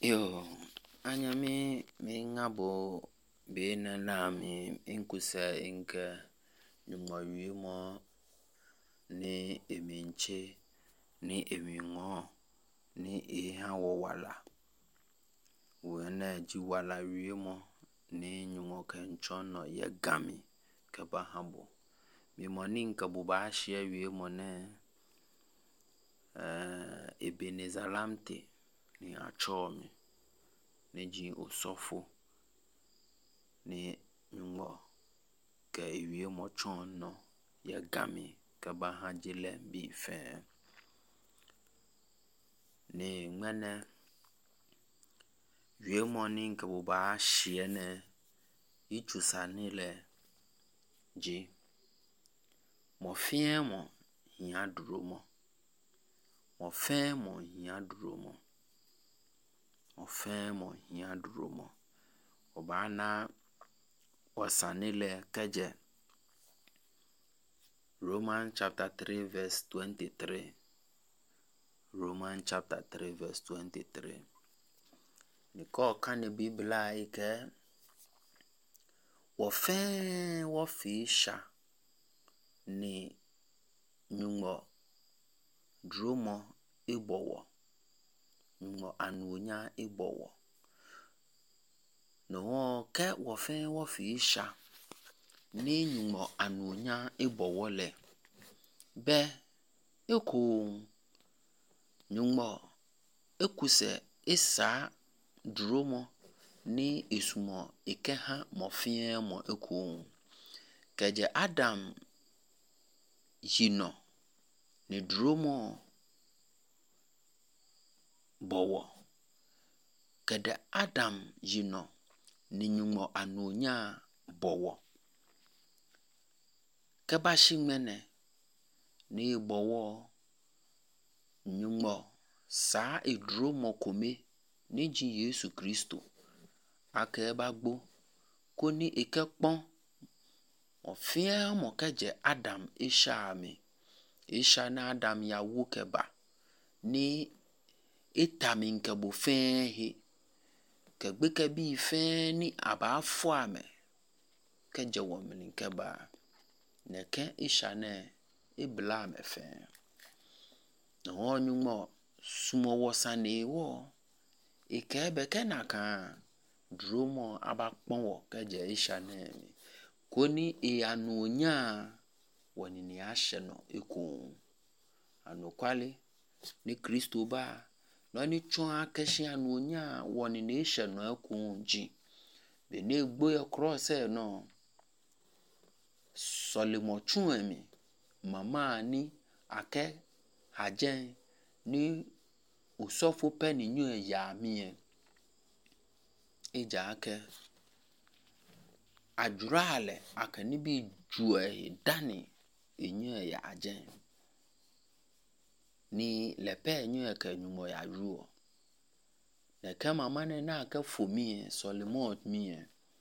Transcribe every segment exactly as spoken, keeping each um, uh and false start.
Yo, anya mi mi ngabo be na na mi inkusa inka nyuma mo ni eminche ni emingo ni eha wo wala. Wena ji wala mo ni nyuma kenchon no ye gami kaba habo. Mi moni nka buba shia mo ne uh, Ebenezalamte ni achomi ni ji osofo ni nyumbo ke iwie mo chon no ya gami ka ba ha jile bi fe ni ngene wie mo ni ka bo ba shie ne ichusa ni le ji mo fie mo hia duro mo mo fe mo hia duro mo mo fe mo hia duro mo oba na wasanile keje Romans chapter three verse twenty-three. Romans chapter three verse twenty-three. Niko kane Biblia ike wo fe wo fisha ni nyumo drumo ibowo nyumo anunya ibowo no ke wo fe wo fisha ni nyumo anunya ibowo le be eko nyumo ekuse isa drumo ni isumo ikeha mofie mo eko keje Adam yino ni drumo bowo kede Adam yino ni nyumo anunya bowo keba shimene ni bowo nyumo sa idrumo kome ni ji Yesu Kristo akeba gbo koni ikepon ofia mo keje Adam isha mi isha na Adam ya wukeba ni itamin ke bo fe he kegbe ke bi fe ni aba fo ame keje wo min keba neke isha ne ibla me fe no nyumo sumo wosane wo ikebe kenaka drumo abakpon wo keje isha ne koni e anunya woni ni ashe no eko anukwale ni Kristo ba no ni chon akeshi anunya woni ni ishe no eko ji be ne gbo ye cross e no solimo chun emi mama ni ake hajen ni usofo peni nyu ya mi eja ake ajurale akani bi jue dani enyu ya ajen ni lepe enyu ke nyumo ya ruo ne ke mama ne na ake fomi solimo mi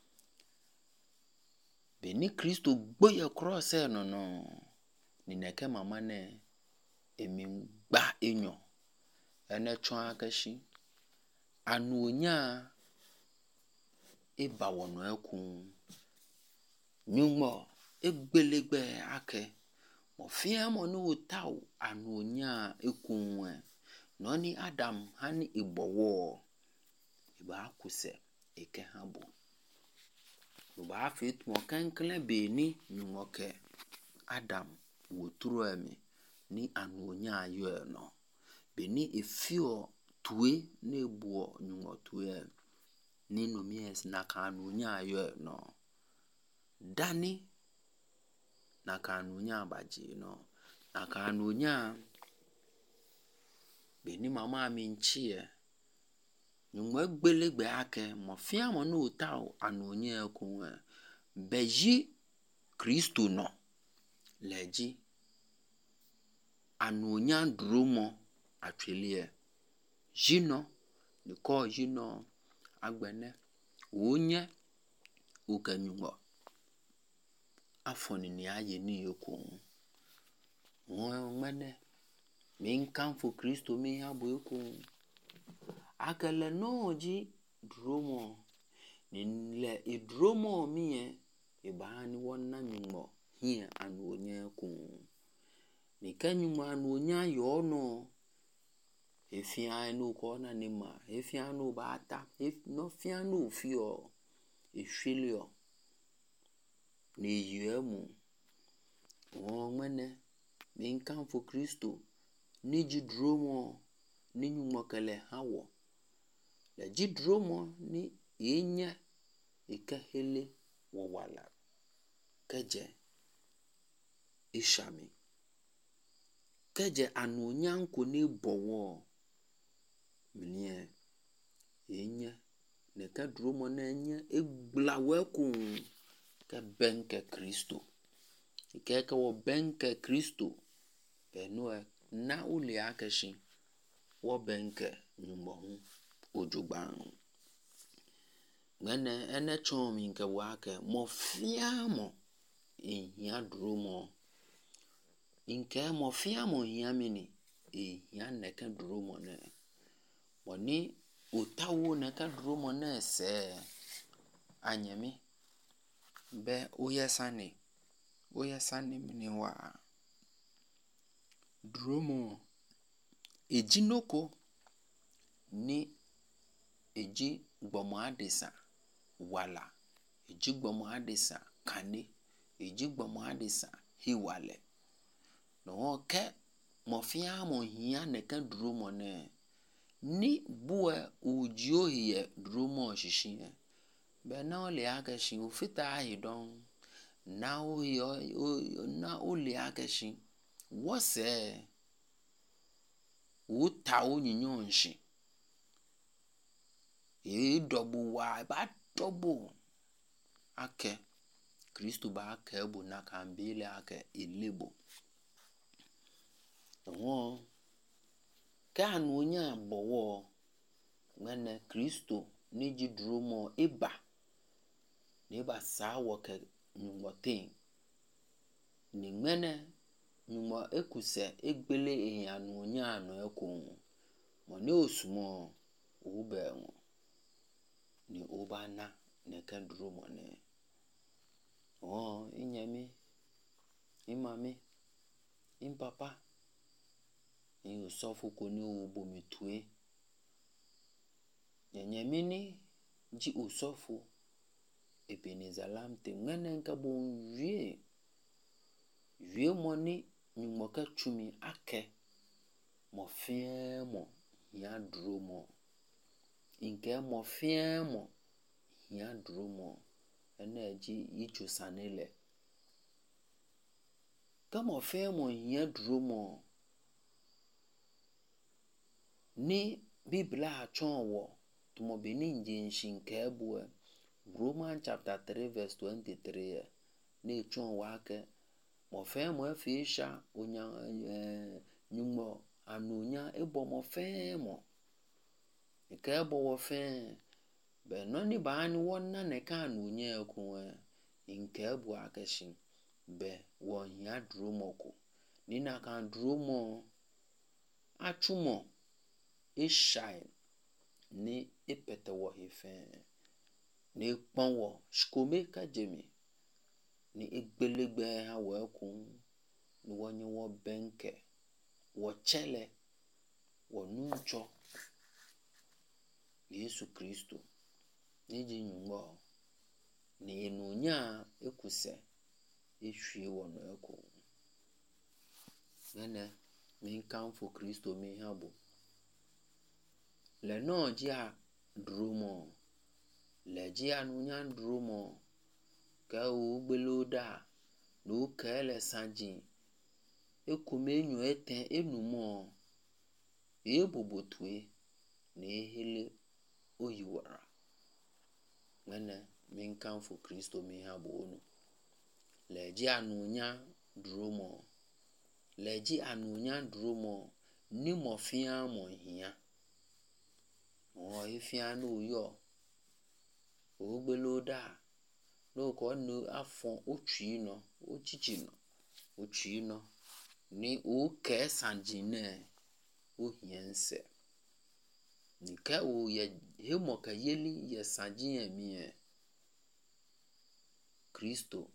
be ni Kristo gboye cross e no no ni neke mama ne emi gba enyo ene chon akashi anuonya eba wono eku nyumo egbelegbe ake mo fia mo no utaw anuonya eku no ni Adam hani ibowo iba akuse eke habo uba fit mo kankle be ni nyumo ke Adam woturu emi ni anuonya ayo no be ni efio tuwe na ebuo nyumo tuwe ni no mies na ka anuonya ayo no dani na ka anuonya abaji no na ka anuonya be ni mama mi nchie nyumo egbelegbe ake mo fia mo no utaw anuonya eku beji Kristo no leji anuonya drumo atwelie jino niko jino agbene onye ukanyumo afoni ni aye ni eku won mene min kan fo Kristo mi habo eku akele no ji dromo ni le idromo mi e ba ni wona nyumo hia anu onya ku ni kanyuma anu onya yo no efia no ko na ni ma efia no ba ta no fia no fio ehwelio ni yemu o mene min kan fo Kristo ni ji dromo ni nyumo kele hawo la ji dromo ni enya ikahele wo wala keje ishami keje anu nyanko ni bowo mnie enya ne ka dromo na enya egblawe ku ke benke Kristo ke ke wo benke Kristo beno na uli akeshi wo benke nyumbo hu ojugban ngene ene chomi nke wake mo fiamo ehia dromo nke mo fiamo hia mini ehia ne ka dromo ne woni otawo ne ka dromo ne se anyemi be oyesani oyesani mini wa dromo ejinoko ni eji gbomo adisa wala eji gbomo adisa kane eji gbomo adisa hiwale no ke mo fia mo hia ne ka dromo ne ni bua ujio hie dromo shishin be na ole akashin ofita ahidon na o yo na ole akashin wose uta onyinyon e double wa ba double ake Kristo ba ake bu na kambele ake ilebo no kan onya bowo ngene Kristo ni ji dromo iba ni ba sawo ke nyumotin ni ngene nyumo ekuse egbele ehanu onya no ekun mo ne osumo ube ni obana ne ka dromo ne oh inyami imami impapa ni osofu ko ni obomitue nyanyami ni ji osofu ebenizalamte ngene nka bon wie wie mo ni nyumo ka chumi ake mo fiemo ya dromo inke mo fiemo ya dromo ene ji icho sanele kama fiemo ya dromo ni biblia achonwo tumo beninje nshinke ebu Romans chapter three verse twenty-three ni chonwo ake mo fiemo afisha onya eh, nyumo anunya ebo mo fiemo ke ebo wo fe be no ni ba ni wona ne ka anunya ekun nke ebu akashin be wo ya dromo ko ni na kan dromo achumo ishai ni ipete wo hife ni ponwo skome ka jemi ni egbelegbe ha wo ekun ni wonye wo benke wo chele wo nuncho Yesu Kristo ni ji nyumo ni enunya ekuse ehwie wo no ekun nene min kan fo Kristo mi habo le no ji a dromo le ji anunya dromo ka o gbeloda no kele sanji ekumenyu eten enumo ebobotue ne hele oyiwara nene min kan fo Kristo mi habo onu le ji anunya dromo le ji anunya dromo ni mo fia mo hia o ifia no yo o gbeloda no ko no afon otwi no ochichi no otwi no ni o ke sanjine o hiense Nke o ye hemo ka yeli ye sanji emi Kristo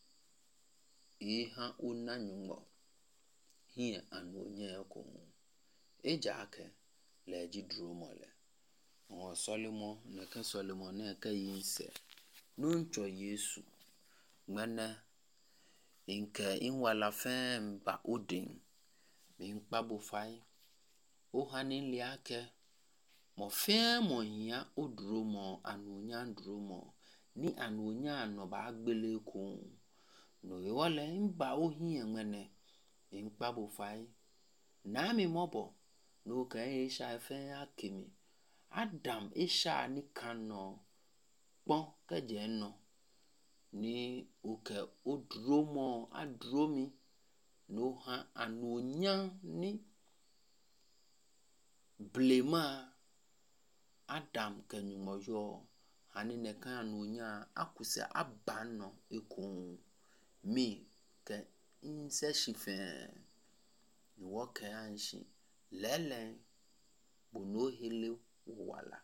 iha una nyungo hie anonye ko eja ake leji duro mole o solimo ne ke solimo ne ke yinse nuncho Yesu ngene inke inwala fem ba odin min kpabo fai o hanin liake mo fe mo hia oduro mo anonya nduro mo ni anonya no ba agbele ko no yole mba o hia ngene in kpabo fai na mi mobo no ka e sha fe akimi Adam isha ni kano pon keje no ni oke oduro mo aduro mi no ha anonya ni blema Adam kenyumo yo hani ne kan anonya akuse abano ekun mi ke inse shifen ni woke anshi lele bono hele wala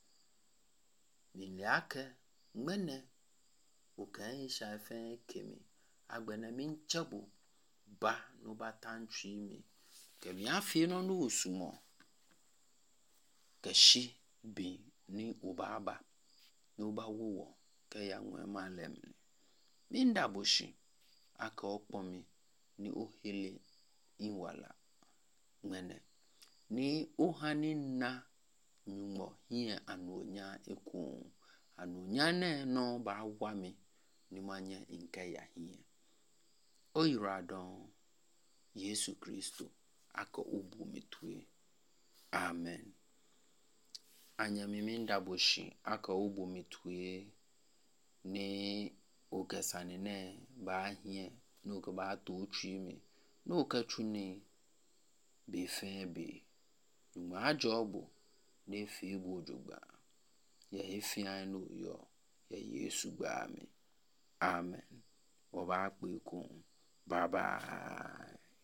miliake ngene okan shafen kemi agbena min chabu ba no batantwi mi kemi afi no no usumo keshi bi ni ubaba no ba wowo ke ya nwe malem minda boshi aka okpomi ni ohele inwala ngene ni ohani na nyumo hie anonya ekun anonya ne no ba wami ni manye inke ya hie oyiradon Yesu Kristo aka obu mitue amen anya miminda boshi aka obu mitue ni ogesani ne ba hie no ko ba to twi mi no ka tuni be fe be ma jobu ne fi bu jugba ye efian no yo ye Yesu gba mi amen wo ba pe kun bye bye.